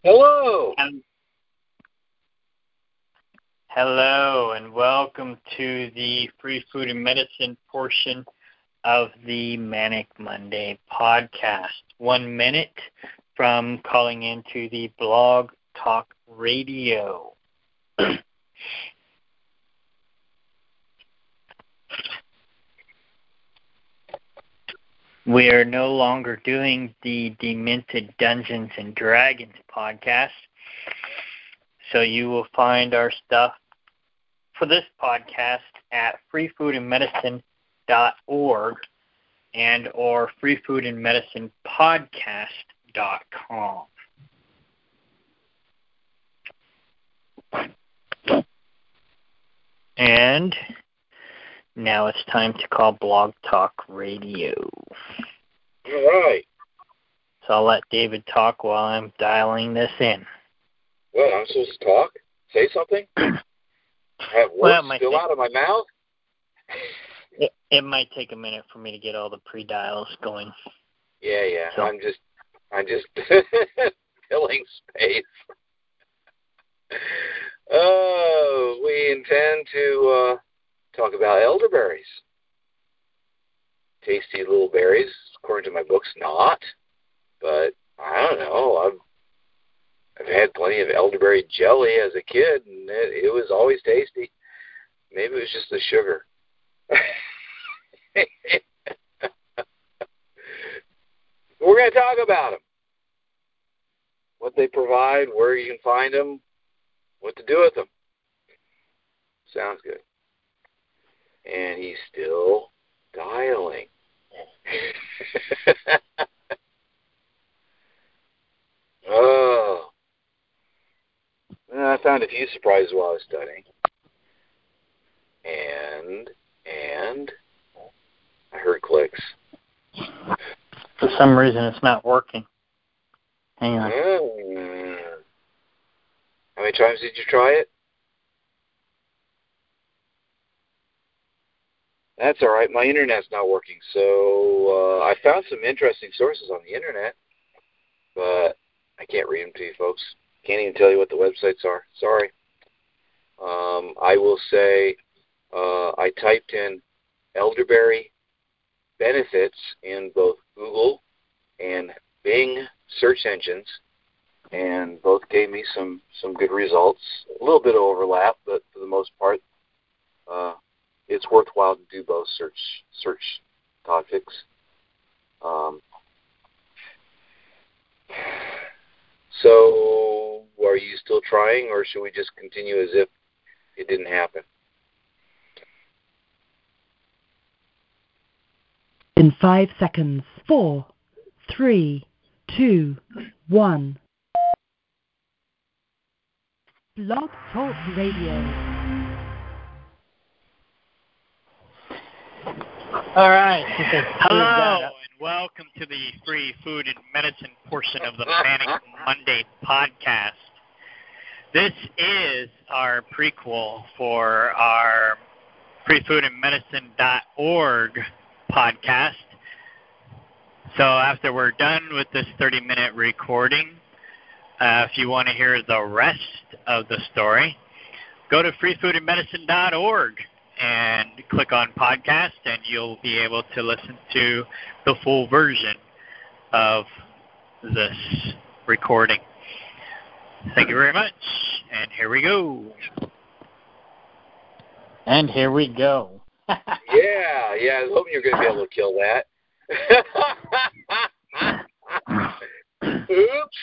Hello. Hello, and welcome to the Free Food and Medicine portion of the Manic Monday podcast. 1 minute from calling into the Blog Talk Radio. We are no longer doing the Demented Dungeons and Dragons podcast, so you will find our stuff for this podcast at freefoodandmedicine.org and or freefoodandmedicinepodcast.com. And now it's time to call Blog Talk Radio. All right. So I'll let David talk while I'm dialing this in. What, I'm supposed to talk? Say something? Have words spill out of my mouth? It might take a minute for me to get all the pre-dials going. Yeah. So. I'm just filling space. We intend to talk about elderberries. Tasty little berries, according to my books, not. But I don't know. I've had plenty of elderberry jelly as a kid, and it was always tasty. Maybe it was just the sugar. We're going to talk about them. What they provide, where you can find them, what to do with them. Sounds good. And he's still dialing. Oh. I found a few surprises while I was studying. And I heard clicks. For some reason, it's not working. Hang on. How many times did you try it? That's all right. My internet's not working. So I found some interesting sources on the internet, but I can't read them to you folks. Can't even tell you what the websites are. Sorry. I will say I typed in elderberry benefits in both Google and Bing search engines, and both gave me some good results. A little bit of overlap, but for the most part, it's worthwhile to do both search topics. So, are you still trying, or should we just continue as if it didn't happen? In 5 seconds. 4, 3, 2, 1. Blog Talk Radio. All right. Hello, and welcome to the Free Food and Medicine portion of the Manic Monday podcast. This is our prequel for our freefoodandmedicine.org podcast. So after we're done with this 30-minute recording, if you want to hear the rest of the story, go to freefoodandmedicine.org and click on podcast, and you'll be able to listen to the full version of this recording. Thank you very much, and here we go. And here we go. Yeah, I was hoping you were going to be able to kill that. Oops.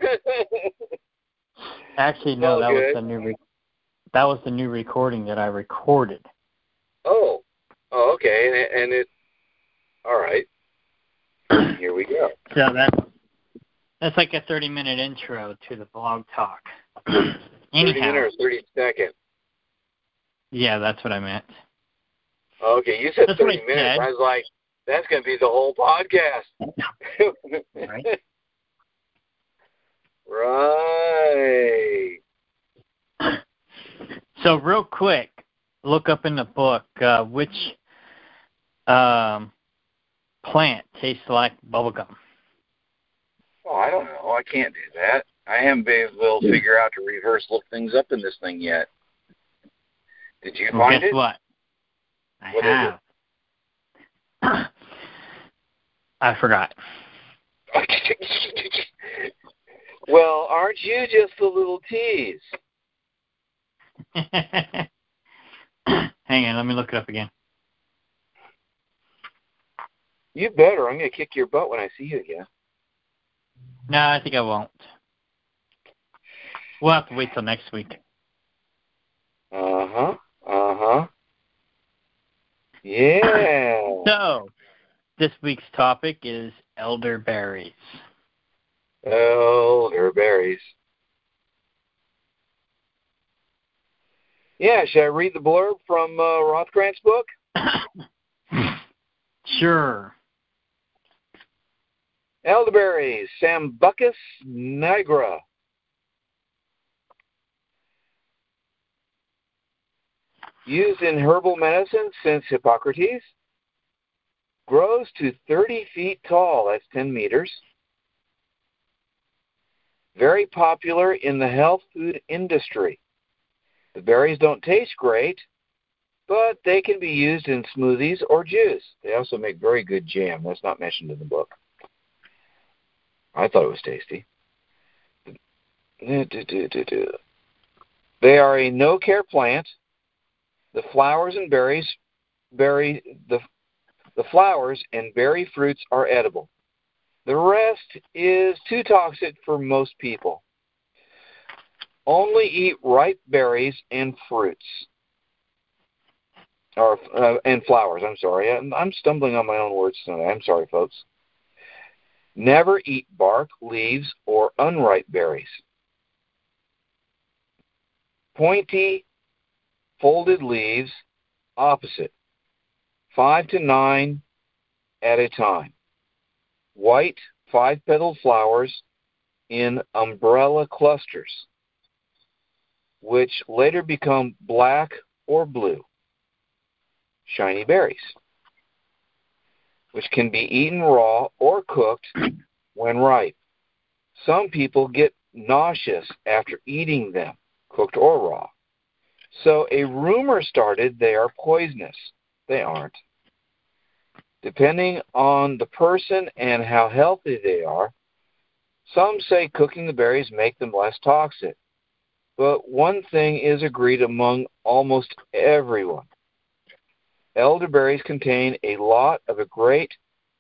Actually, no, that was the new recording that I recorded. Oh, okay, and it. All right. Here we go. So that's like a 30-minute intro to the blog talk. 30 minutes or 30 seconds? Yeah, that's what I meant. Okay, you said that's 30 minutes. I was like, that's going to be the whole podcast. Right. Right. So real quick, look up in the book which plant tastes like bubblegum. Oh, I don't know. I can't do that. I haven't been able to figure out to reverse look things up in this thing yet. Did you find guess it? What? What have. I forgot. Well, aren't you just a little tease? Hang on, let me look it up again. You better. I'm going to kick your butt when I see you again. No, I think I won't. We'll have to wait till next week. Uh-huh. Uh-huh. Yeah. So, this week's topic is elderberries. Elderberries. Yeah, should I read the blurb from Rothgrant's book? Sure. Elderberries, Sambucus nigra. Used in herbal medicine since Hippocrates. Grows to 30 feet tall, that's 10 meters. Very popular in the health food industry. The berries don't taste great, but they can be used in smoothies or juice. They also make very good jam. That's not mentioned in the book. I thought it was tasty. They are a no-care plant. The flowers and the flowers and berry fruits are edible. The rest is too toxic for most people. Only eat ripe berries and fruits. And flowers, I'm sorry. I'm stumbling on my own words tonight. I'm sorry, folks. Never eat bark, leaves, or unripe berries. Pointy, folded leaves, opposite. 5 to 9 at a time. White, 5-petaled flowers in umbrella clusters, which later become black or blue. Shiny berries, which can be eaten raw or cooked when ripe. Some people get nauseous after eating them, cooked or raw. So a rumor started they are poisonous. They aren't. Depending on the person and how healthy they are, some say cooking the berries make them less toxic. But one thing is agreed among almost everyone. Elderberries contain a lot of great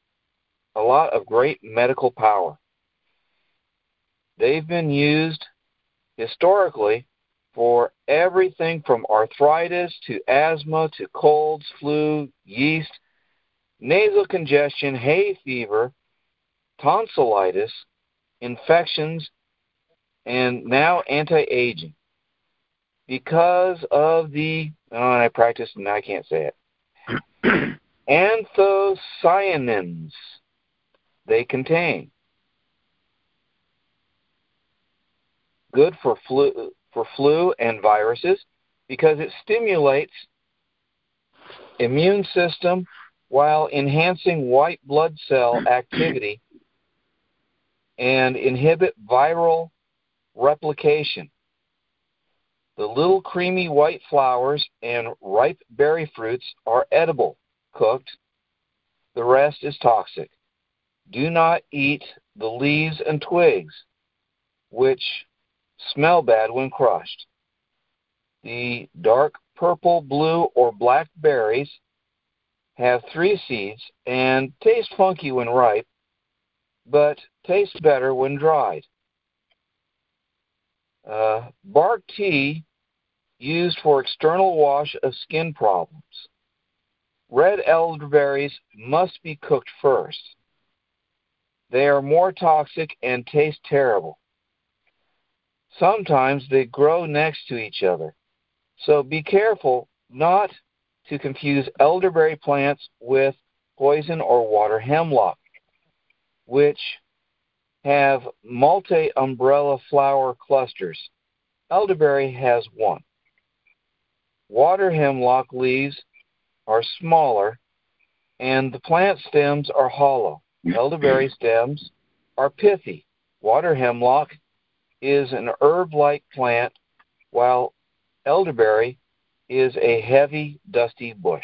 medical power. They've been used historically for everything from arthritis to asthma to colds, flu, yeast, nasal congestion, hay fever, tonsillitis, infections, and now anti-aging. Because of I practiced and I can't say it. Anthocyanins they contain. Good for flu and viruses because it stimulates immune system while enhancing white blood cell activity and inhibit viral replication. The little creamy white flowers and ripe berry fruits are edible, cooked. The rest is toxic. Do not eat the leaves and twigs, which smell bad when crushed. The dark purple, blue, or black berries have 3 seeds and taste funky when ripe, but taste better when dried. Bark tea used for external wash of skin problems. Red elderberries must be cooked first. They are more toxic and taste terrible. Sometimes they grow next to each other, so be careful not to confuse elderberry plants with poison or water hemlock, which have multi-umbrella flower clusters. Elderberry has 1. Water hemlock leaves are smaller, and the plant stems are hollow. Elderberry stems are pithy. Water hemlock is an herb-like plant, while elderberry is a heavy, dusty bush.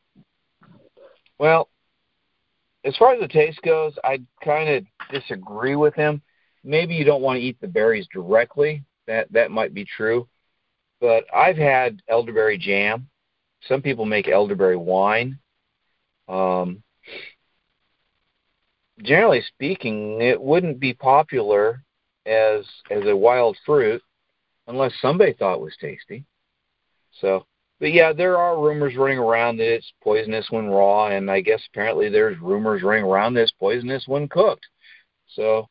Well, as far as the taste goes, I kind of disagree with him. Maybe you don't want to eat the berries directly. That might be true. But I've had elderberry jam. Some people make elderberry wine. Generally speaking, it wouldn't be popular as a wild fruit unless somebody thought it was tasty. So, but yeah, there are rumors running around that it's poisonous when raw, and I guess apparently there's rumors running around that it's poisonous when cooked. So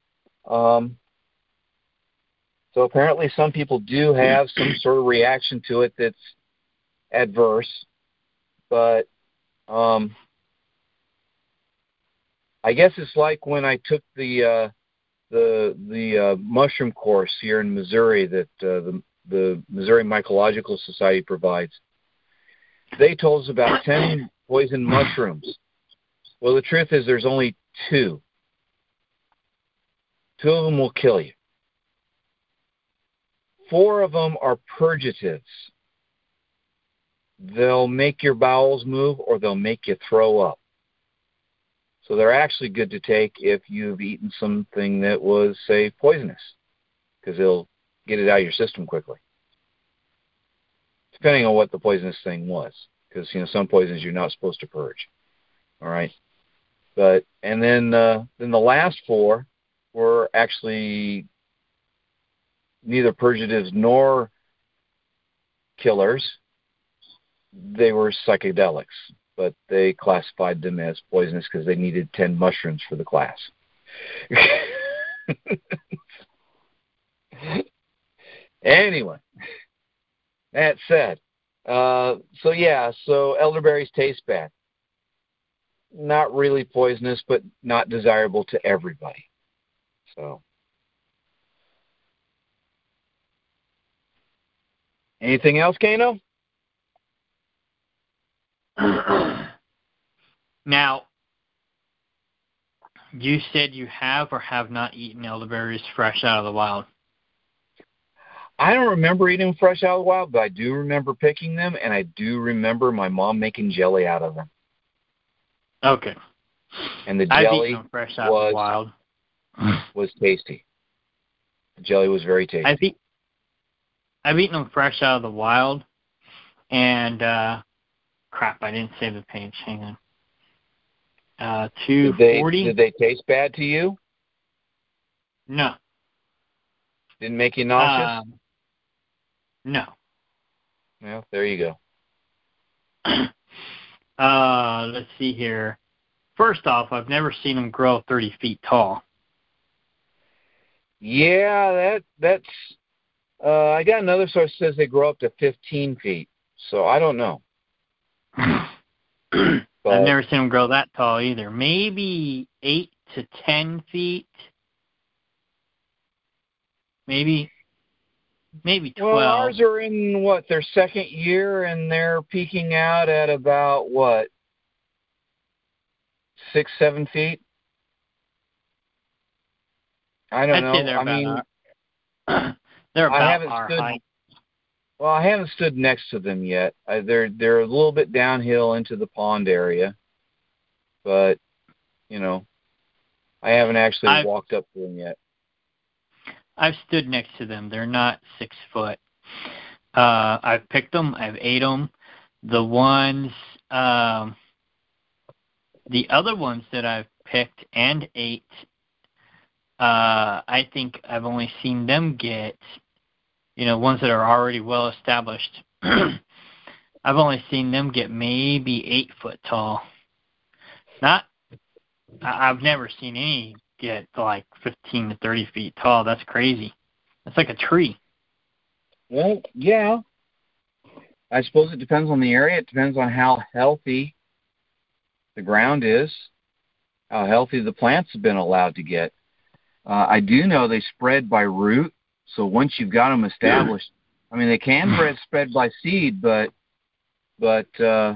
apparently some people do have some sort of reaction to it that's adverse, but I guess it's like when I took the mushroom course here in Missouri that the Missouri Mycological Society provides. They told us about 10 poison mushrooms. Well, the truth is there's only 2. 2 of them will kill you. 4 of them are purgatives. They'll make your bowels move or they'll make you throw up. So they're actually good to take if you've eaten something that was, say, poisonous, because it'll get it out of your system quickly, depending on what the poisonous thing was, because, some poisons you're not supposed to purge. All right? And then the last 4 were actually neither purgatives nor killers. They were psychedelics, but they classified them as poisonous because they needed 10 mushrooms for the class. Anyway, that said, so elderberries taste bad. Not really poisonous, but not desirable to everybody. So, anything else, Kano? Now, you said you have or have not eaten elderberries fresh out of the wild. I don't remember eating them fresh out of the wild, but I do remember picking them, and I do remember my mom making jelly out of them. Okay. And the jelly fresh out of the wild. was tasty. The jelly was very tasty. I've eaten them fresh out of the wild, and crap, I didn't save the page. Hang on. 240. Did they taste bad to you? No. Didn't make you nauseous? No. Well, there you go. Let's see here. First off, I've never seen them grow 30 feet tall. Yeah, that's. I got another source that says they grow up to 15 feet, so I don't know. I've never seen them grow that tall either. Maybe 8 to 10 feet. Maybe 12. Well, ours are in, their second year, and they're peaking out at about, 6, 7 feet? I don't know. They're about our height. Well, I haven't stood next to them yet. They're a little bit downhill into the pond area, but, I haven't actually walked up to them yet. I've stood next to them. They're not 6 foot. I've picked them. I've ate them. The other ones that I've picked and ate, I think I've only seen them get, ones that are already well established. I've only seen them get maybe 8 foot tall. I've never seen any get like 15 to 30 feet tall. That's crazy. That's like a tree. Well, yeah. I suppose it depends on the area. It depends on how healthy the ground is, how healthy the plants have been allowed to get. I do know they spread by root, so once you've got them established, they can spread by seed, but they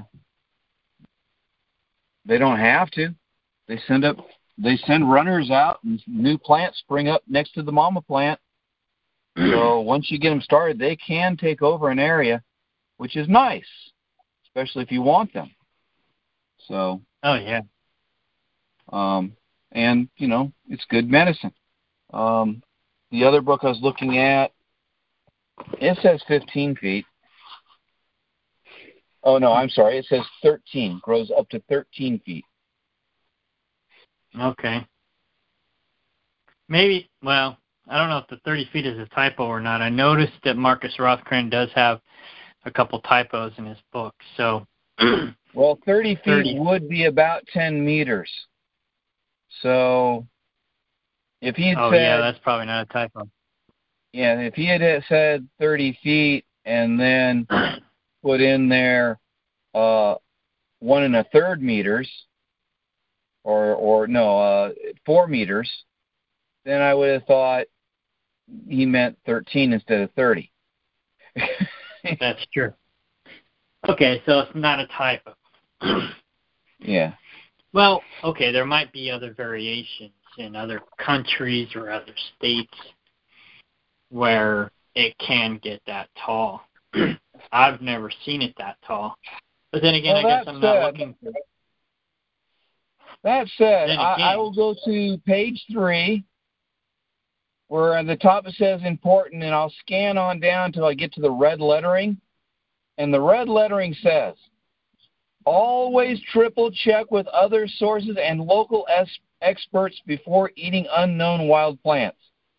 don't have to. They send runners out, and new plants spring up next to the mama plant. So once you get them started, they can take over an area, which is nice, especially if you want them. So. Oh yeah. And it's good medicine. The other book I was looking at, it says 15 feet. Oh no, I'm sorry. It says 13. Grows up to 13 feet. Okay. Maybe. Well, I don't know if the 30 feet is a typo or not. I noticed that Marcus Rothkran does have a couple typos in his book. So. Well, 30 feet would be about 10 meters. So, if he had said... Oh, yeah, that's probably not a typo. Yeah, if he had said 30 feet and then put in there 1 1/3 meters, or 4 meters, then I would have thought he meant 13 instead of 30. That's true. Okay, so it's not a typo. Yeah. Well, okay, there might be other variations in other countries or other states where it can get that tall. I've never seen it that tall. But then again, I guess I'm not looking for it. That said, I will go to page 3, where at the top it says important, and I'll scan on down until I get to the red lettering. And the red lettering says, always triple check with other sources and local experts before eating unknown wild plants.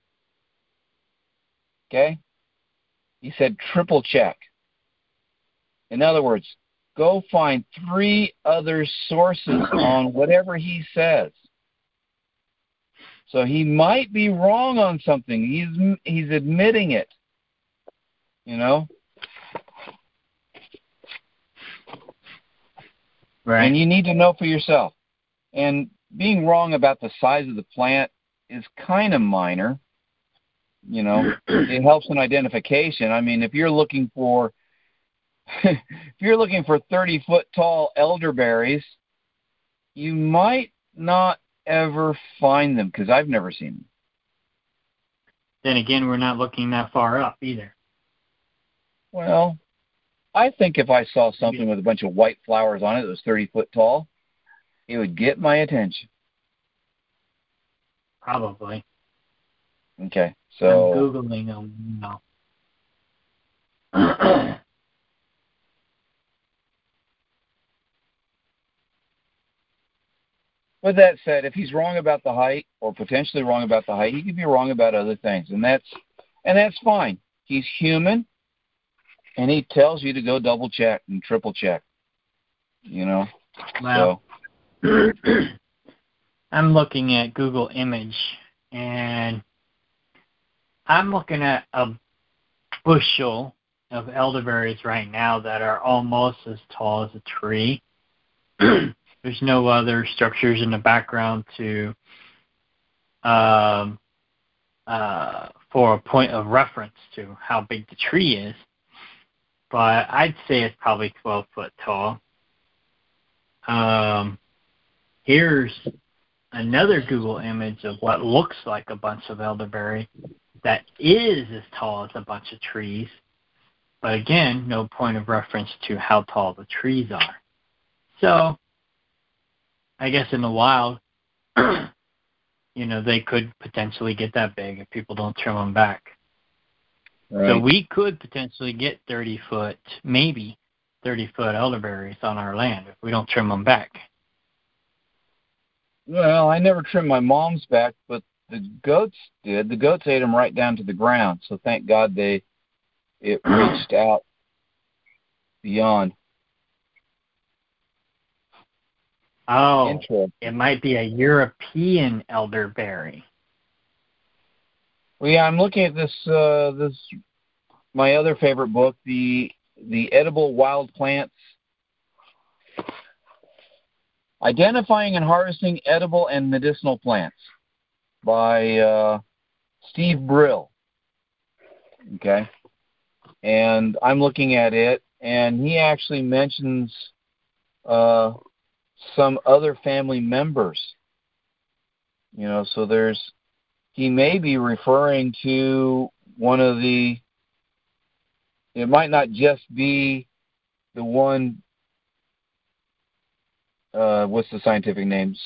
Okay? He said triple check. In other words, go find 3 other sources on whatever he says. So he might be wrong on something. He's admitting it. Right. And you need to know for yourself. And being wrong about the size of the plant is kind of minor. It helps in identification. I mean, if you're looking for 30-foot tall elderberries, you might not ever find them because I've never seen them. Then again, we're not looking that far up either. Well, I think if I saw something with a bunch of white flowers on it that was 30 foot tall, it would get my attention. Probably. Okay, so... I'm Googling them now. With that said, if he's wrong about the height, or potentially wrong about the height, he could be wrong about other things, and that's fine. He's human, and he tells you to go double check and triple check. Well, I'm looking at Google Image, and I'm looking at a bushel of elderberries right now that are almost as tall as a tree. There's no other structures in the background for a point of reference to how big the tree is. But I'd say it's probably 12 foot tall. Here's another Google image of what looks like a bunch of elderberry that is as tall as a bunch of trees. But again, no point of reference to how tall the trees are. So, I guess in the wild, they could potentially get that big if people don't trim them back. Right. So we could potentially get 30-foot, maybe 30-foot elderberries on our land if we don't trim them back. Well, I never trimmed my mom's back, but the goats did. The goats ate them right down to the ground, so thank God it reached out beyond. Oh, it might be a European elderberry. Well, yeah, I'm looking at this my other favorite book, the Edible Wild Plants, Identifying and Harvesting Edible and Medicinal Plants by Steve Brill. Okay, and I'm looking at it, and he actually mentions some other family members. So he may be referring to one of the. It might not just be the one. What's the scientific name?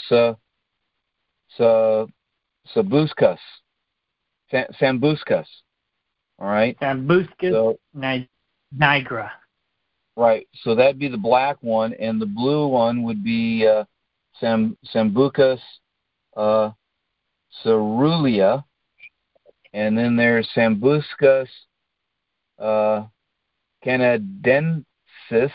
Sambucus. Sambucus. All right. Sambucus nigra. Right. So that'd be the black one, and the blue one would be Sambucus ceruleus, and then there's Sambucus canadensis.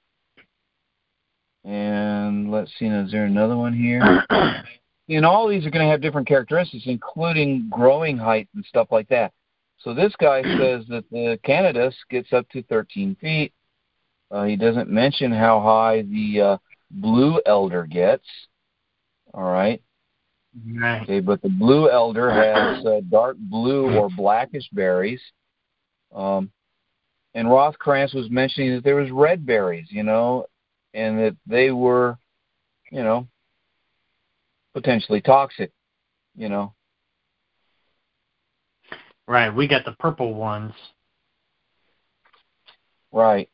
And let's see, is there another one here? And all these are going to have different characteristics, including growing height and stuff like that. So this guy says that the Canadas gets up to 13 feet. He doesn't mention how high the blue elder gets. All right. Right. Okay, but the blue elder has dark blue or blackish berries. And Rothkrantz was mentioning that there was red berries, and that they were, potentially toxic, Right, we got the purple ones. Right.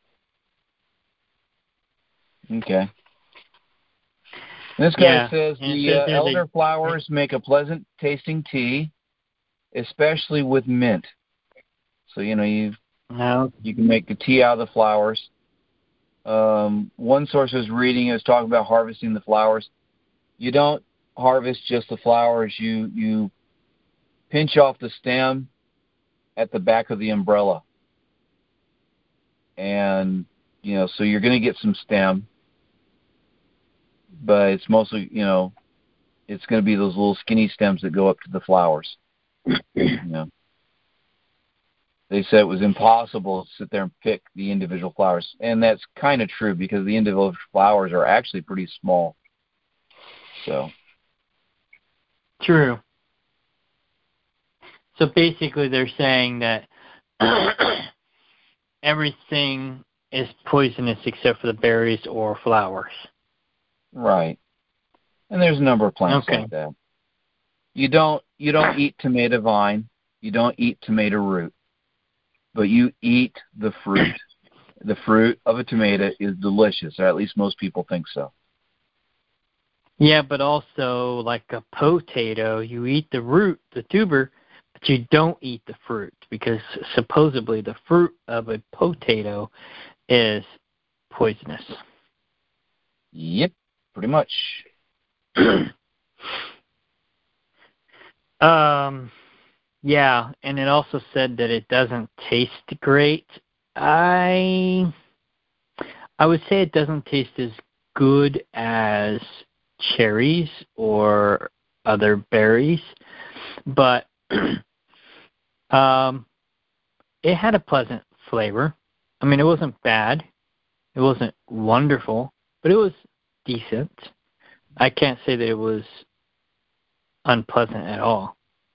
Okay. This guy says the elderflowers make a pleasant tasting tea, especially with mint. So, you can make the tea out of the flowers. One source I was reading is talking about harvesting the flowers. You don't harvest just the flowers. You pinch off the stem at the back of the umbrella. And, so you're going to get some stem. But it's mostly, it's going to be those little skinny stems that go up to the flowers. They said it was impossible to sit there and pick the individual flowers. And that's kind of true because the individual flowers are actually pretty small. So. True. So basically they're saying that everything is poisonous except for the berries or flowers. Right. And there's a number of plants like that. You don't eat tomato vine. You don't eat tomato root. But you eat the fruit. The fruit of a tomato is delicious, or at least most people think so. Yeah, but also like a potato, you eat the root, the tuber, but you don't eat the fruit because supposedly the fruit of a potato is poisonous. Yep, pretty much. Yeah, and it also said that it doesn't taste great. I would say it doesn't taste as good as cherries or other berries, but it had a pleasant flavor. I mean, it wasn't bad. It wasn't wonderful, but it was decent. I can't say that it was unpleasant at all.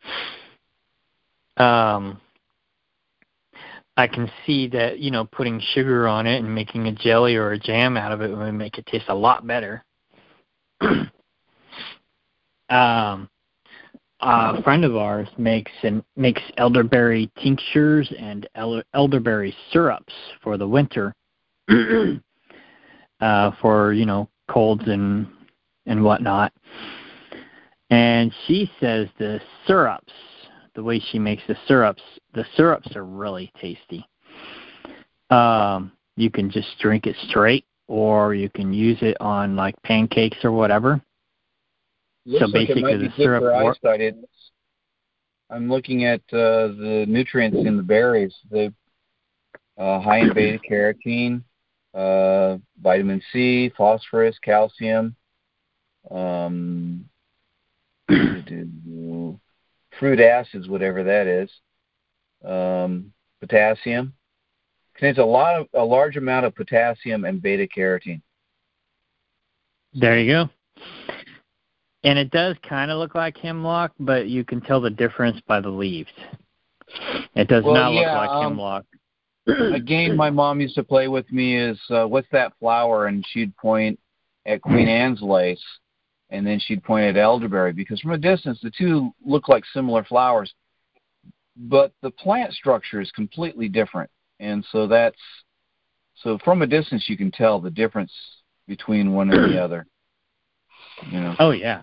I can see that, putting sugar on it and making a jelly or a jam out of it would make it taste a lot better. A friend of ours makes elderberry tinctures and elderberry syrups for the winter, for colds and whatnot. And she says the way she makes the syrups are really tasty. You can just drink it straight, or you can use it on like pancakes or whatever. Looks like it might be good for eyesight. I'm looking at the nutrients in the berries. They're high in beta carotene, vitamin C, phosphorus, calcium, fruit acids, whatever that is, potassium. Contains a large amount of potassium and beta carotene. There you go. And it does kind of look like hemlock, but you can tell the difference by the leaves. It does not look like hemlock. A game my mom used to play with me is, what's that flower? And she'd point at Queen Anne's lace, and then she'd point at elderberry, because from a distance, the two look like similar flowers. but the plant structure is completely different. And so from a distance you can tell the difference between one and the other. You know. Oh yeah.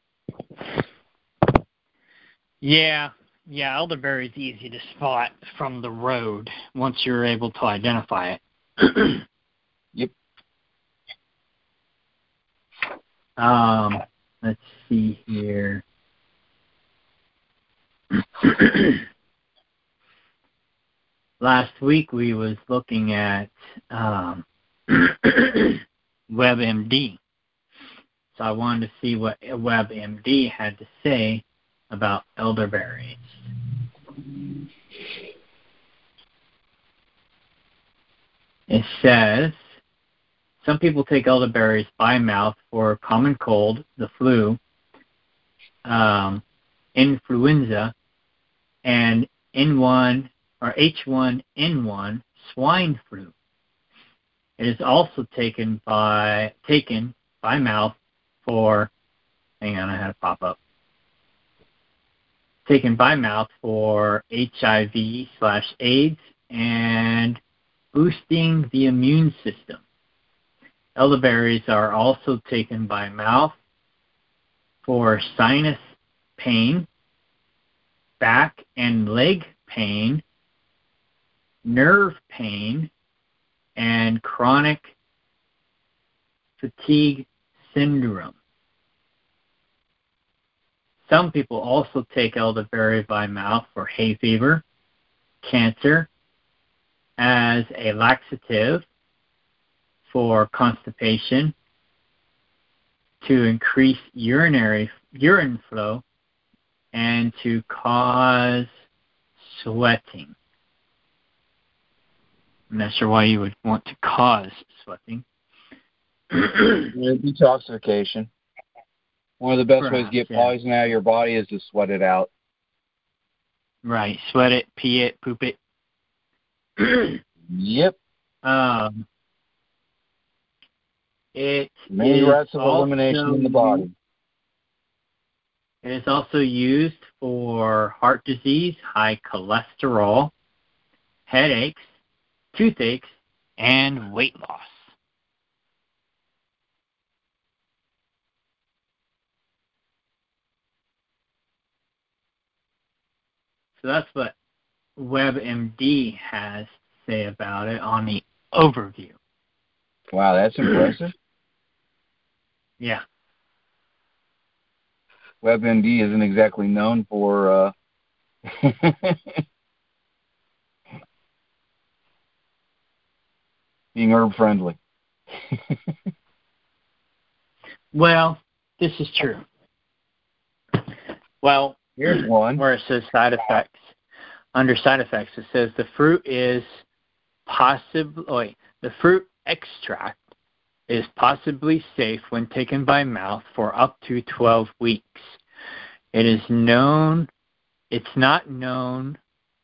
Yeah, elderberry is easy to spot from the road once you're able to identify it. Yep. Let's see here. Last week we was looking at WebMD. So I wanted to see what WebMD had to say about elderberries. It says, some people take elderberries by mouth for common cold, the flu, influenza, and H1N1 swine flu. It is also taken by mouth for, hang on, I had to pop up. Taken by mouth for HIV/AIDS and boosting the immune system. Elderberries are also taken by mouth for sinus pain, back and leg pain, nerve pain, and chronic fatigue syndrome. Some people also take elderberry by mouth for hay fever, cancer, as a laxative, for constipation, to increase urine flow, and to cause sweating. I'm not sure why you would want to cause sweating. Detoxification. One of the best ways to get poison out of your body is to sweat it out. Right. Sweat it, pee it, poop it. Yep. It many routes of elimination in the body. It is also used for heart disease, high cholesterol, headaches, toothaches, and weight loss. So that's what WebMD has to say about it on the overview. Wow, that's impressive. Yeah. WebMD isn't exactly known for being herb friendly. Well, this is true. Well, here's one where it says side effects. Under side effects, it says the fruit extract is possibly safe when taken by mouth for up to 12 weeks. It's not known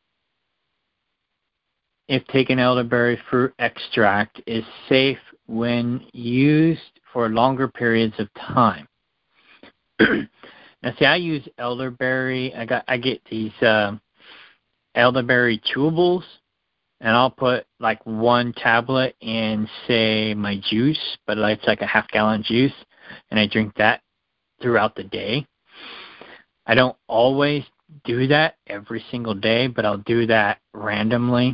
if taken elderberry fruit extract is safe when used for longer periods of time. Now, see, I use elderberry. I get these elderberry chewables, and I'll put like one tablet in, say, my juice, but it's like a half-gallon juice, and I drink that throughout the day. I don't always do that every single day, but I'll do that randomly.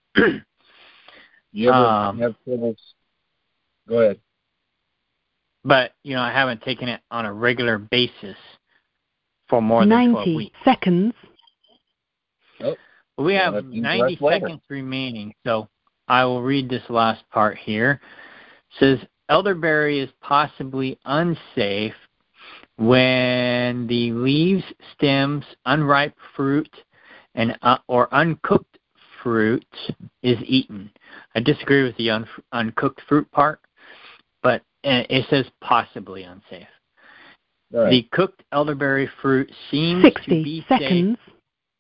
You have troubles? Go ahead. But, I haven't taken it on a regular basis for more than 12 weeks. 90 seconds. Oh, we have 90 seconds remaining, so I will read this last part here. It says, elderberry is possibly unsafe when the leaves, stems, unripe fruit, and or uncooked fruit is eaten. I disagree with the uncooked fruit part, but it says possibly unsafe. Right. The cooked elderberry fruit seems to be 60 seconds. Safe.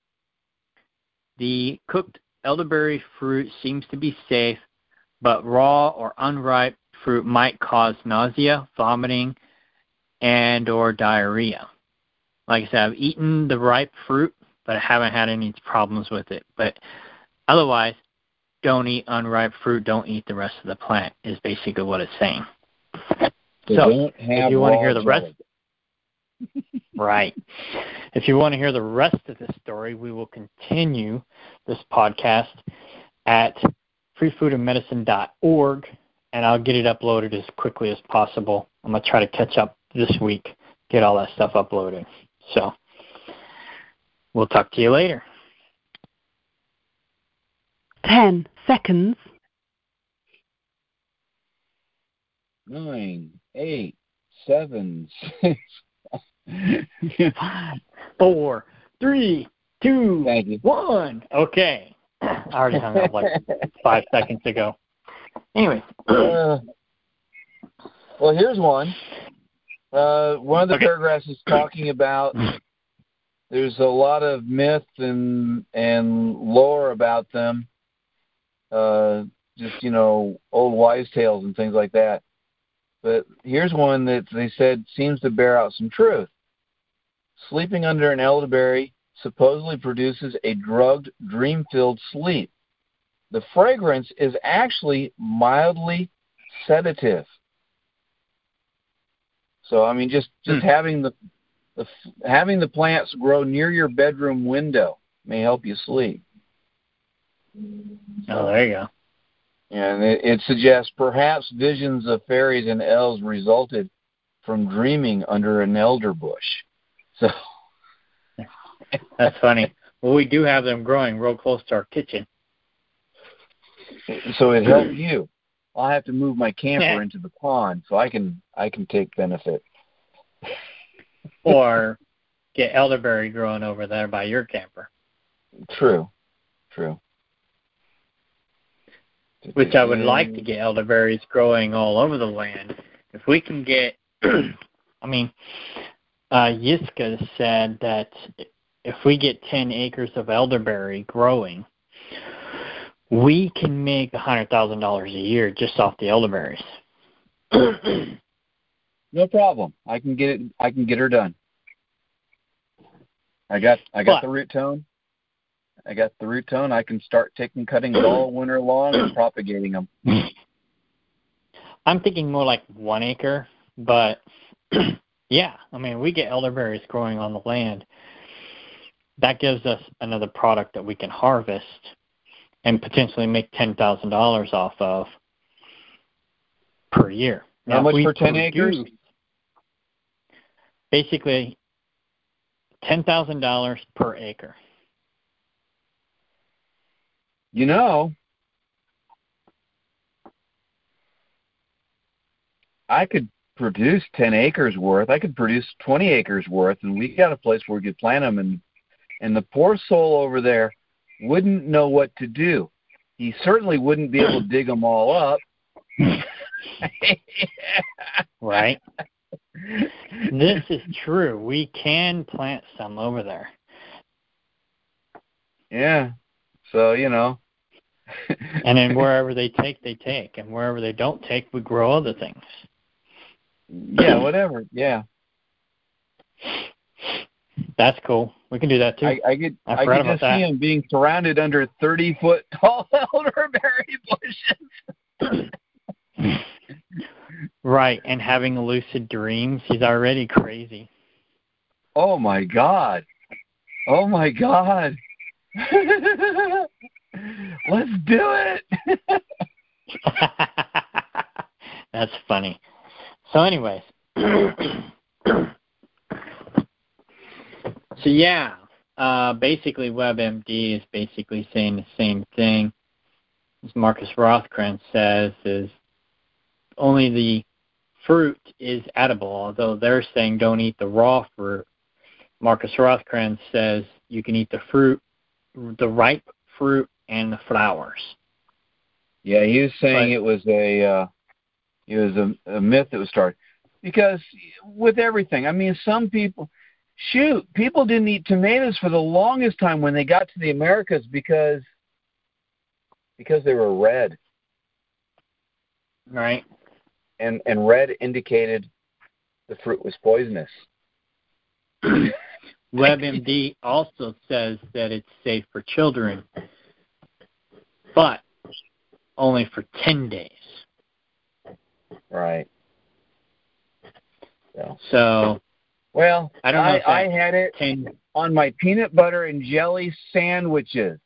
The cooked elderberry fruit seems to be safe, but raw or unripe fruit might cause nausea, vomiting, and or diarrhea. Like I said, I've eaten the ripe fruit but I haven't had any problems with it. But otherwise, don't eat unripe fruit. Don't eat the rest of the plant is basically what it's saying. So if you want to hear the rest, right. If you want to hear the rest of the story, we will continue this podcast at freefoodandmedicine.org, and I'll get it uploaded as quickly as possible. I'm going to try to catch up this week, get all that stuff uploaded. So we'll talk to you later. 10 seconds. 9, 8, 7, 6, 5, 4, 3, 2, 1. Okay. I already hung up like 5 seconds ago. Anyway. Well, here's one. One of the paragraphs is talking about there's a lot of myth and lore about them. Just, old wives' tales and things like that. But here's one that they said seems to bear out some truth. Sleeping under an elderberry supposedly produces a drugged, dream-filled sleep. The fragrance is actually mildly sedative. So, I mean, just having the plants grow near your bedroom window may help you sleep. Oh, there you go. And it suggests perhaps visions of fairies and elves resulted from dreaming under an elder bush. So that's funny. Well, we do have them growing real close to our kitchen. So it helped you. I'll have to move my camper into the pond so I can take benefit. Or get elderberry growing over there by your camper. True. Which I would like to get elderberries growing all over the land. If we can get, Yiska said that if we get 10 acres of elderberry growing, we can make $100,000 a year just off the elderberries. No problem. I can get her done. I got the root tone. I can start cutting it all winter long and propagating them. I'm thinking more like 1 acre, but yeah, we get elderberries growing on the land. That gives us another product that we can harvest and potentially make $10,000 off of per year. How much for 10 acres? Basically, $10,000 per acre. I could produce 10 acres worth. I could produce 20 acres worth, and we got a place where we could plant them, and the poor soul over there wouldn't know what to do. He certainly wouldn't be able to dig them all up. Right. This is true. We can plant some over there. Yeah. So, And then wherever they take. And wherever they don't take, we grow other things. Yeah, whatever. Yeah. That's cool. We can do that too. I could just see him being surrounded under 30-foot tall elderberry bushes. Right, and having lucid dreams. He's already crazy. Oh my God. Let's do it. That's funny. So anyways. So yeah, basically WebMD is basically saying the same thing as Marcus Rothkranz says, is only the fruit is edible, although they're saying don't eat the raw fruit. Marcus Rothkranz says you can eat the fruit, the ripe fruit, and the flowers. Yeah, he was saying it was a myth that was started. Because with everything, some people didn't eat tomatoes for the longest time when they got to the Americas because they were red. Right. And red indicated the fruit was poisonous. WebMD also says that it's safe for children, but only for 10 days. Right. So well, I don't know. I had it on my peanut butter and jelly sandwiches.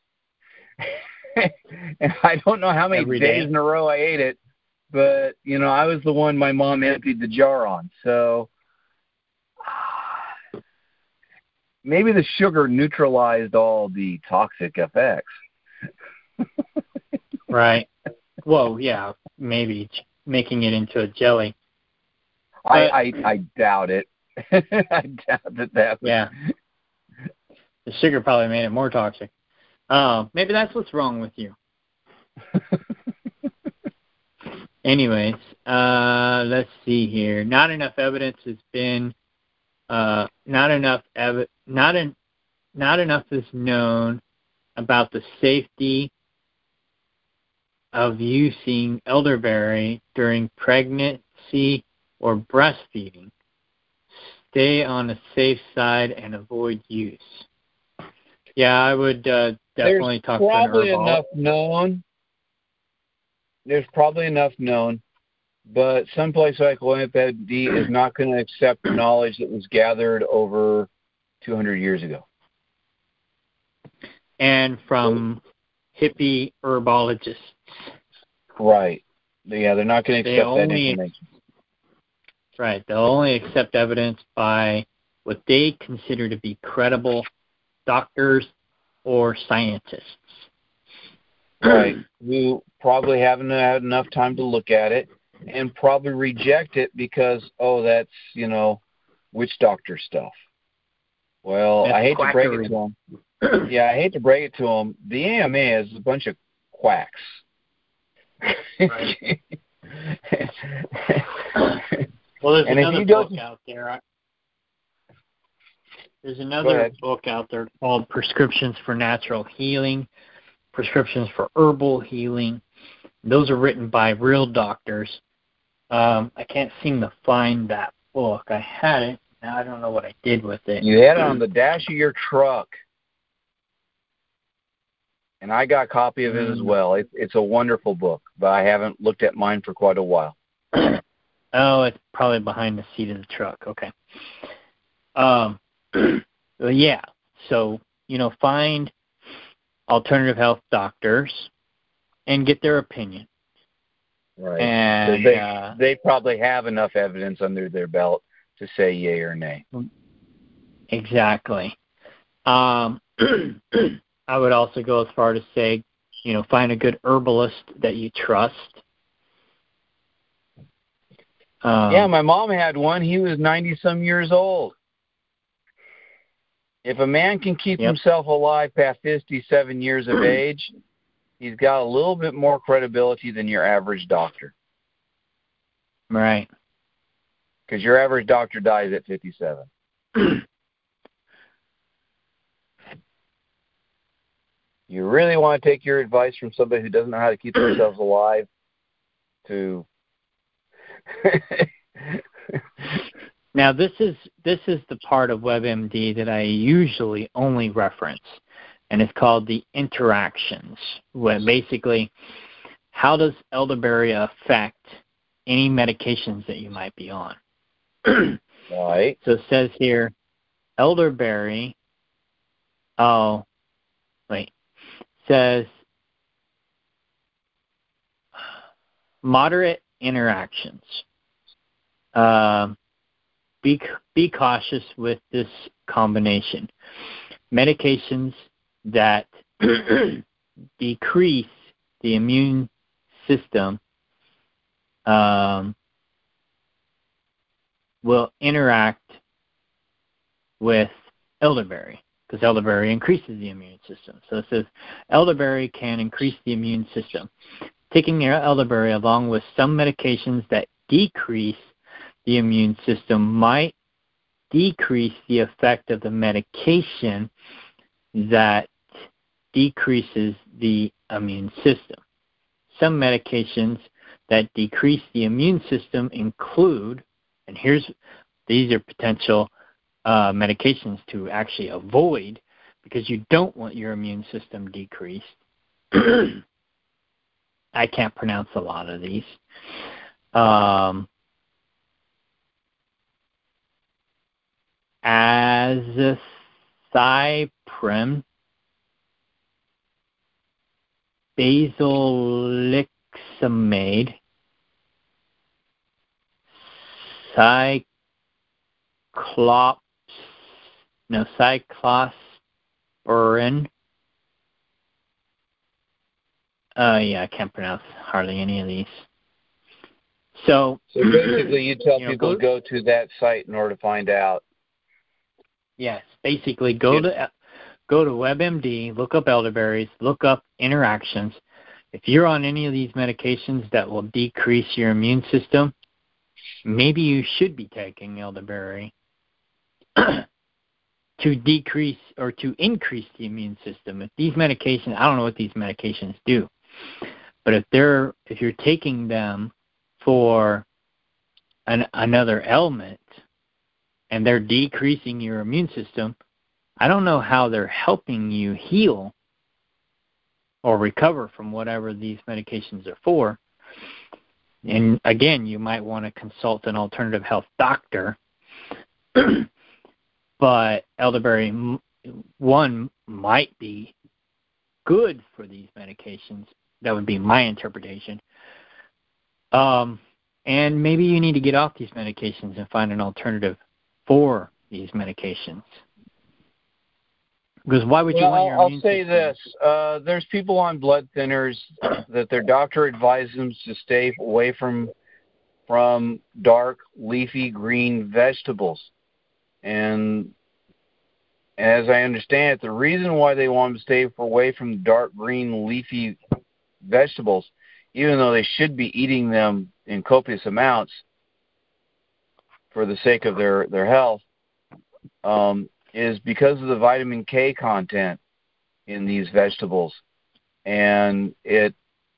And I don't know how many days in a row I ate it, but, I was the one my mom emptied the jar on. So maybe the sugar neutralized all the toxic effects. Right. Well, yeah, maybe making it into a jelly. I doubt it. I doubt that. Yeah. The sugar probably made it more toxic. Maybe that's what's wrong with you. Anyways, let's see here. Not enough evidence has been. Not enough is known about the safety of using elderberry during pregnancy or breastfeeding. Stay on the safe side and avoid use. Yeah, I would definitely talk to an herbalogist. There's probably enough known, but someplace like WebMD is not going to accept knowledge that was gathered over 200 years ago. And from hippie herbologists. Right. Yeah, they're not going to accept that information. Right. They'll only accept evidence by what they consider to be credible doctors or scientists. Right. Who probably haven't had enough time to look at it and probably reject it because, that's, witch doctor stuff. Well, I hate to break it to them. Yeah, I hate to break it to them. The AMA is a bunch of quacks. Right. Well, there's another book out there. There's another book out there called Prescriptions for Natural Healing, Prescriptions for Herbal Healing. Those are written by real doctors. I can't seem to find that book. I had it. Now I don't know what I did with it. You had it on the dash of your truck. And I got a copy of it as well. It's a wonderful book, but I haven't looked at mine for quite a while. Oh, it's probably behind the seat of the truck. Okay. Yeah. So, find alternative health doctors and get their opinion. Right. And they probably have enough evidence under their belt to say yay or nay. Exactly. I would also go as far to say, find a good herbalist that you trust. Yeah, my mom had one. He was 90-some years old. If a man can keep himself alive past 57 years of age, he's got a little bit more credibility than your average doctor. Right. Because your average doctor dies at 57. You really want to take your advice from somebody who doesn't know how to keep themselves alive to... Now, this is the part of WebMD that I usually only reference, and it's called the interactions. Where basically, how does elderberry affect any medications that you might be on? Right. So it says here, elderberry. Oh, wait. Says moderate interactions. Be cautious with this combination. Medications that decrease the immune system will interact with elderberry, because elderberry increases the immune system. So it says elderberry can increase the immune system. Taking elderberry along with some medications that decrease the immune system might decrease the effect of the medication that decreases the immune system. Some medications that decrease the immune system include, and these are potential medications to actually avoid, because you don't want your immune system decreased. I can't pronounce a lot of these. Azathioprine, basilixamide, cyclosporin. I can't pronounce hardly any of these. So basically, you tell people to go to that site in order to find out. Yes, basically go to WebMD, look up elderberries, look up interactions. If you're on any of these medications that will decrease your immune system, maybe you should be taking elderberry to decrease or to increase the immune system. If these medications, I don't know what these medications do, but if you're taking them for another ailment and they're decreasing your immune system, I don't know how they're helping you heal or recover from whatever these medications are for. And again, you might want to consult an alternative health doctor. But elderberry, one, might be good for these medications. That would be my interpretation. And maybe you need to get off these medications and find an alternative for these medications. Because why would you want your immune system? I'll say this. There's people on blood thinners that their doctor advises them to stay away from dark, leafy green vegetables. And as I understand it, the reason why they want them to stay away from dark green leafy vegetables, even though they should be eating them in copious amounts for the sake of their health, is because of the vitamin K content in these vegetables. And it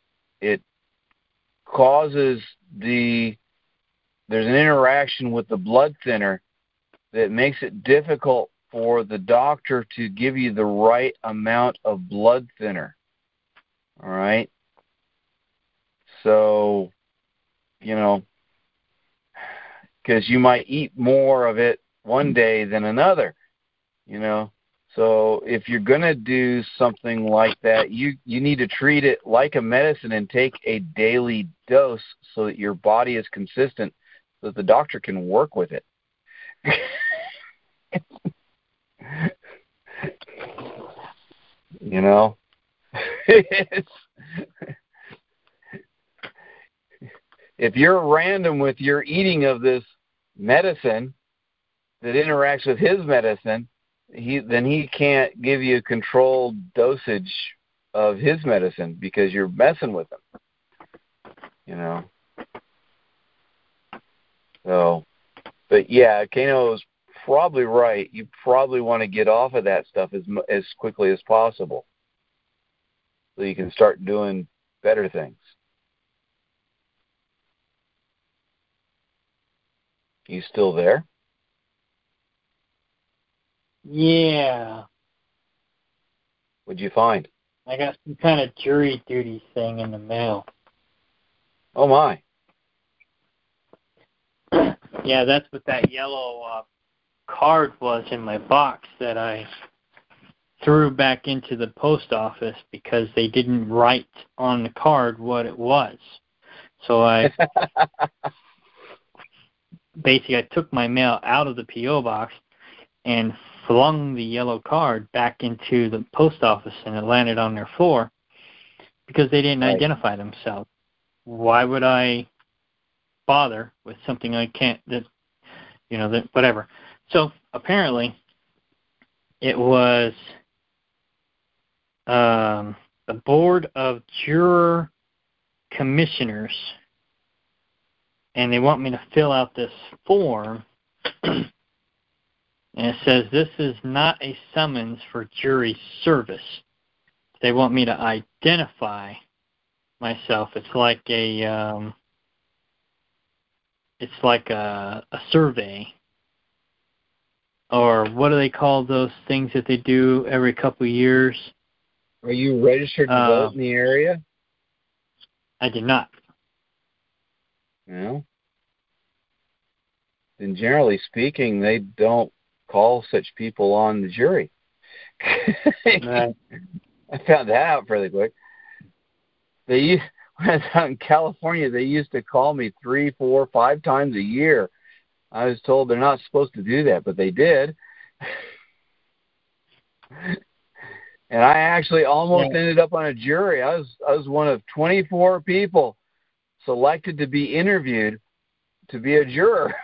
causes there's an interaction with the blood thinner that makes it difficult for the doctor to give you the right amount of blood thinner. All right? So, because you might eat more of it one day than another, So if you're going to do something like that, you need to treat it like a medicine and take a daily dose so that your body is consistent, so that the doctor can work with it. If you're random with your eating of this medicine that interacts with his medicine, then he can't give you a controlled dosage of his medicine because you're messing with him. So, but yeah, Kano is probably right. You probably want to get off of that stuff as quickly as possible so you can start doing better things. You still there? Yeah. What'd you find? I got some kind of jury duty thing in the mail. Oh, my. Yeah, that's what that yellow card was in my box that I threw back into the post office because they didn't write on the card what it was. So I took my mail out of the P.O. box and flung the yellow card back into the post office, and it landed on their floor because they didn't identify themselves. Why would I bother with something I can't, whatever. So apparently it was the Board of Juror Commissioners, and they want me to fill out this form. And it says, this is not a summons for jury service. They want me to identify myself. It's like a survey or what do they call those things that they do every couple of years? Are you registered to vote in the area? I did not. No. And generally speaking, they don't call such people on the jury. Right. I found that out fairly quick. When I was out in California, they used to call me 3, 4, 5 times a year. I was told they're not supposed to do that, but they did. And I actually almost ended up on a jury. I was one of 24 people selected to be interviewed to be a juror.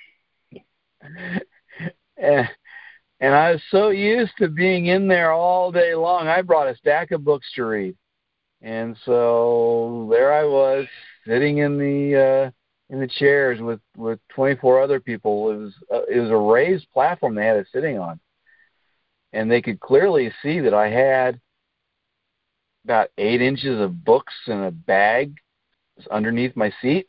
And I was so used to being in there all day long, I brought a stack of books to read. And so there I was, sitting in the chairs with 24 other people. It was a raised platform they had us sitting on, and they could clearly see that I had about 8 inches of books in a bag underneath my seat.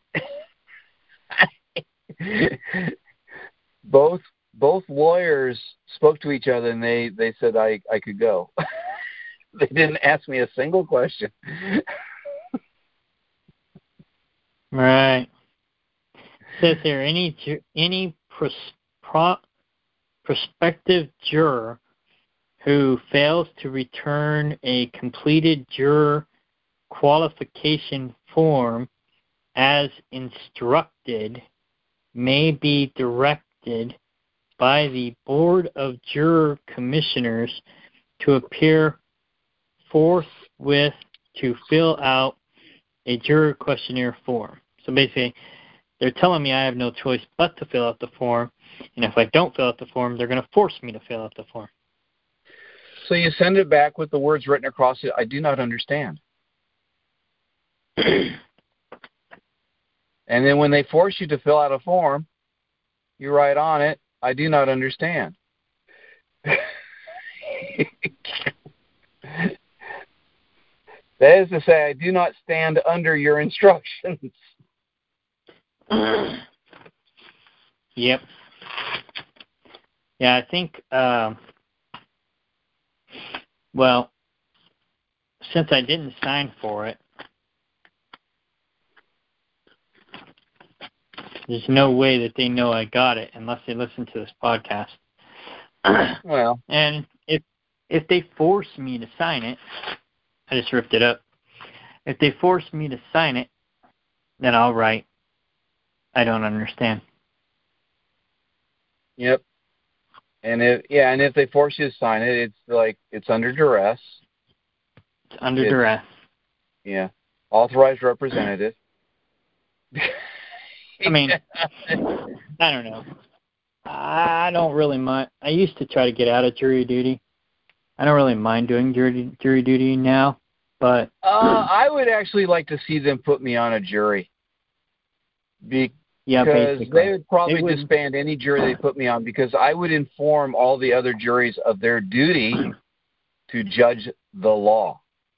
Both lawyers spoke to each other, and they said I could go. They didn't ask me a single question. Right. Says here, any prospective juror who fails to return a completed juror qualification form as instructed may be directed by the Board of Juror Commissioners to appear forthwith to fill out a juror questionnaire form. So basically, they're telling me I have no choice but to fill out the form, and if I don't fill out the form, they're going to force me to fill out the form. So you send it back with the words written across it, I do not understand. And then when they force you to fill out a form, you write on it, I do not understand. That is to say, I do not stand under your instructions. Yep. Yeah, I think, well, since I didn't sign for it, there's no way that they know I got it unless they listen to this podcast. Well. And if they force me to sign it, I just ripped it up. If they force me to sign it, then I'll write, I don't understand. Yep. And if they force you to sign it, it's like it's under duress. It's under duress. Yeah. Authorized representative. I mean, I don't know. I don't really mind. I used to try to get out of jury duty. I don't really mind doing jury duty now, but I would actually like to see them put me on a jury. Because they would probably disband any jury they put me on, because I would inform all the other juries of their duty to judge the law.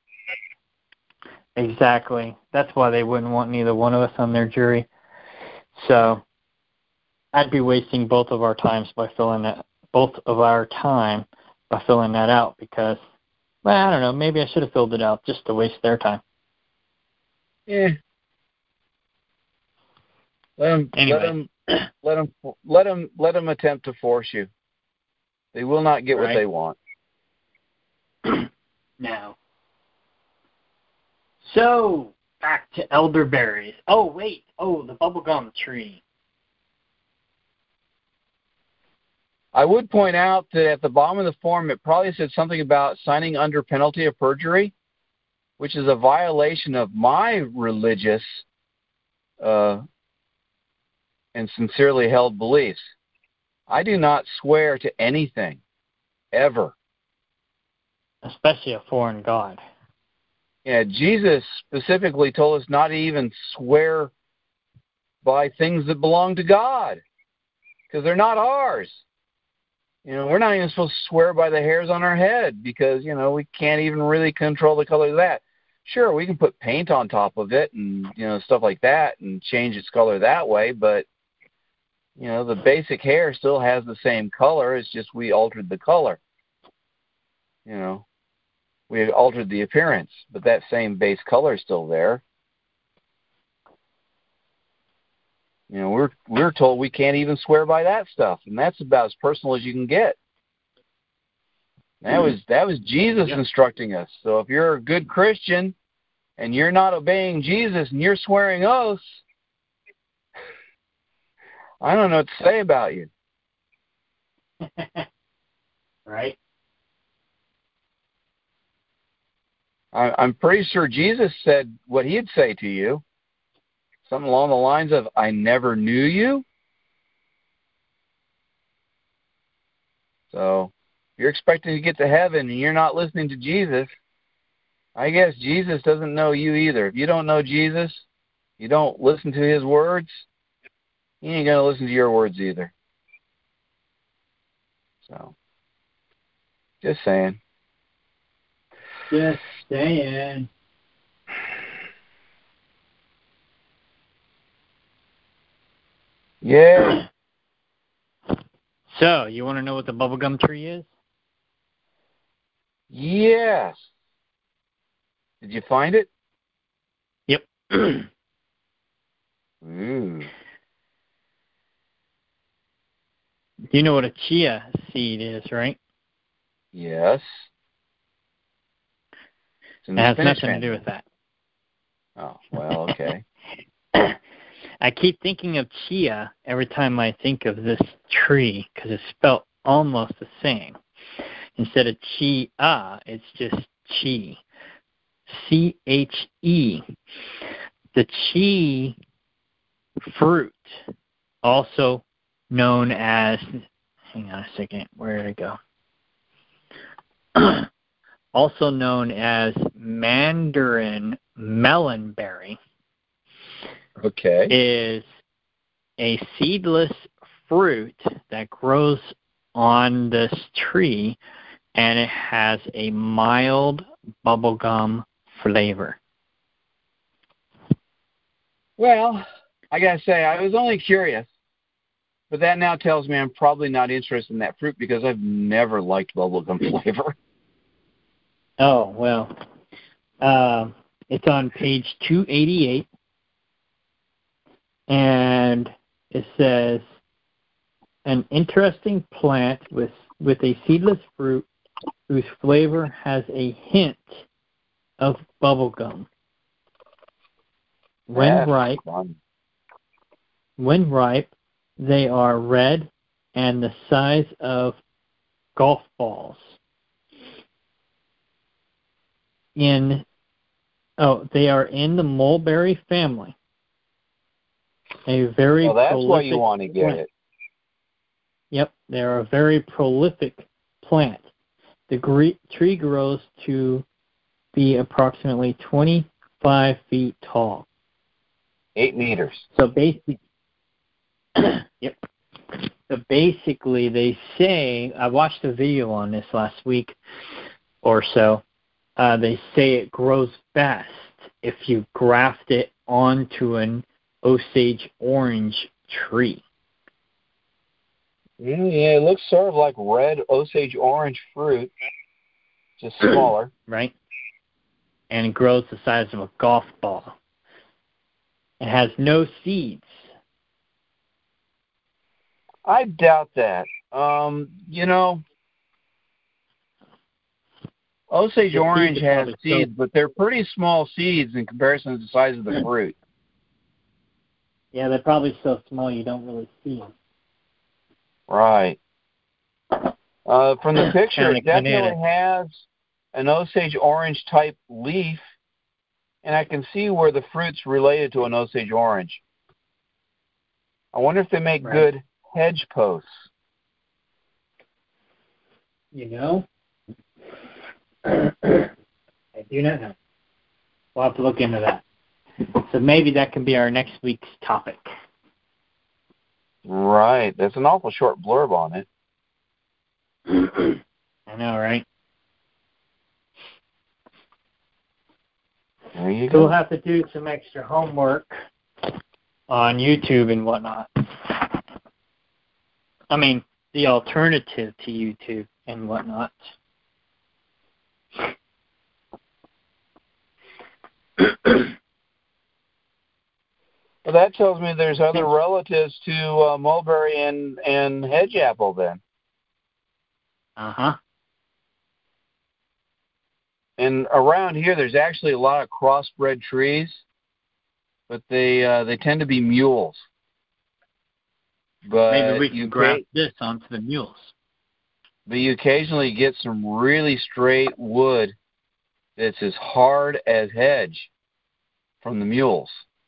Exactly. That's why they wouldn't want neither one of us on their jury. So I'd be wasting both of our time by filling that out, because, well, I don't know, maybe I should have filled it out just to waste their time. Yeah. Let them attempt to force you. They will not get what they want. No. So back to elderberries. Oh wait. Oh, the bubblegum tree. I would point out that at the bottom of the form, it probably said something about signing under penalty of perjury, which is a violation of my religious and sincerely held beliefs. I do not swear to anything, ever. Especially a foreign god. Yeah, Jesus specifically told us not to even swear by things that belong to God, because they're not ours. We're not even supposed to swear by the hairs on our head, because, we can't even really control the color of that. Sure, we can put paint on top of it and, stuff like that and change its color that way, but You know, the basic hair still has the same color. It's just we altered the color. You know, we altered the appearance, but that same base color is still there. You know, we're told we can't even swear by that stuff, and that's about as personal as you can get. That was Jesus instructing us. So if you're a good Christian and you're not obeying Jesus and you're swearing oaths, I don't know what to say about you. Right? I'm pretty sure Jesus said what he'd say to you. Something along the lines of, I never knew you. So if you're expecting to get to heaven and you're not listening to Jesus, I guess Jesus doesn't know you either. If you don't know Jesus, you don't listen to his words, he ain't going to listen to your words either. So, just saying. Just saying. Yeah. So, you want to know what the bubblegum tree is? Yes. Did you find it? Yep. Ooh. You know what a chia seed is, right? Yes. It has nothing to do with that. Oh, well, okay. I keep thinking of chia every time I think of this tree because it's spelled almost the same. Instead of chia, it's just chi. C-H-E. The chi fruit, also known as, hang on a second, where did it go? Also known as Mandarin melonberry, Okay. is a seedless fruit that grows on this tree, and it has a mild bubblegum flavor. Well, I got to say, I was only curious, but that now tells me I'm probably not interested in that fruit because I've never liked bubblegum flavor. Oh, well, it's on page 288, and it says, an interesting plant with a seedless fruit whose flavor has a hint of bubblegum. When ripe, they are red and the size of golf balls. They are in the mulberry family. A very well, that's prolific why you want to get plant. it. Yep, they are a very prolific plant. The tree grows to be approximately 25 feet tall. 8 meters. So basically, yep. So basically, they say, I watched a video on this last week or so. They say it grows best if you graft it onto an Osage orange tree. Yeah, it looks sort of like red Osage orange fruit, just smaller. Right? And it grows the size of a golf ball. It has no seeds. I doubt that. You know, Osage orange has seeds, but they're pretty small seeds in comparison to the size of the fruit. Yeah, they're probably so small you don't really see them. Right. From the picture, it definitely has an Osage orange type leaf, and I can see where the fruit's related to an Osage orange. I wonder if they make good hedge posts. You know? I do not know. We'll have to look into that. So maybe that can be our next week's topic. Right. That's an awful short blurb on it. I know, right? There you So go. we'll have to do some extra homework on YouTube and whatnot. I mean, the alternative to YouTube and whatnot. Well, that tells me there's other relatives to mulberry and hedge apple then. Uh-huh. And around here, there's actually a lot of crossbred trees, but they tend to be mules. But maybe we can graft this onto the mules. But you occasionally get some really straight wood that's as hard as hedge from the mules.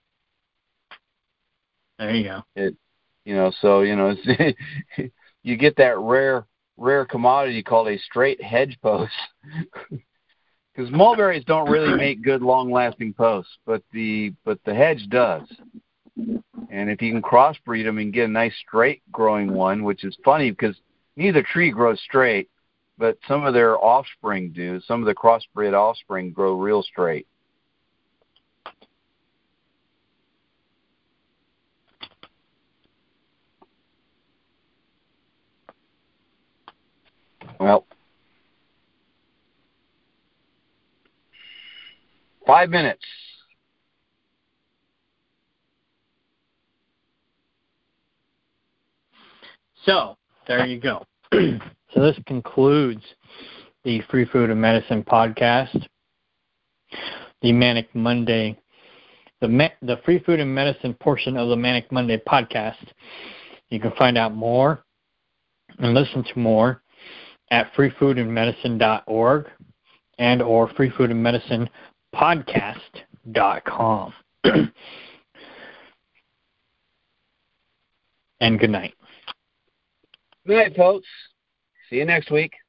There you go. It's, you get that rare commodity called a straight hedge post. Because mulberries don't really make good, long-lasting posts, but the hedge does. And if you can crossbreed them and get a nice straight-growing one, which is funny because neither tree grows straight, but some of their offspring do. Some of the crossbred offspring grow real straight. Well, 5 minutes. So, there you go. So this concludes the Free Food and Medicine podcast. The Manic Monday, the Free Food and Medicine portion of the Manic Monday podcast. You can find out more and listen to more at freefoodandmedicine.org and or freefoodandmedicinepodcast.com. And good night. Good night, folks. See you next week.